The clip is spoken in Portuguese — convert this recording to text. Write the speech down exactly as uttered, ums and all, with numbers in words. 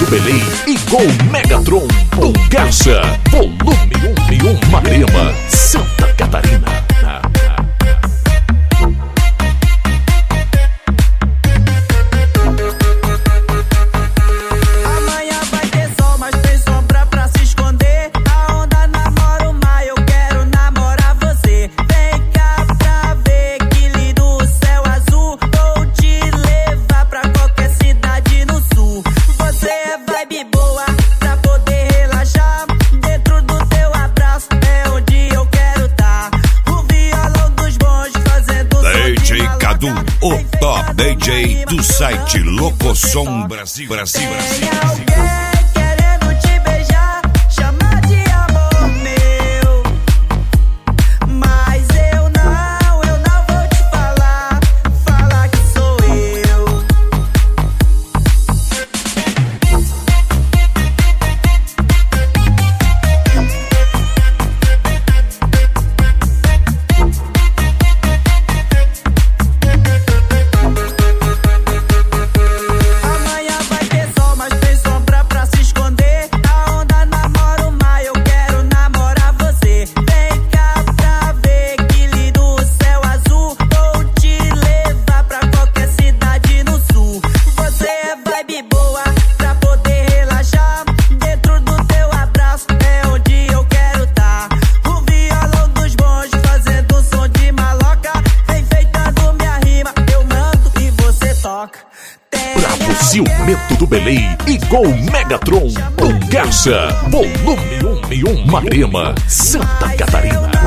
Belém e Gol Megatron com Garça, volume um e um, Marema, Santa Catarina. O top D J do site Locosom Brasil, Brasil, Brasil, Brasil. Ciumento do Belém e Gol Megatron com Garça, volume um e um, Marema, Santa Catarina.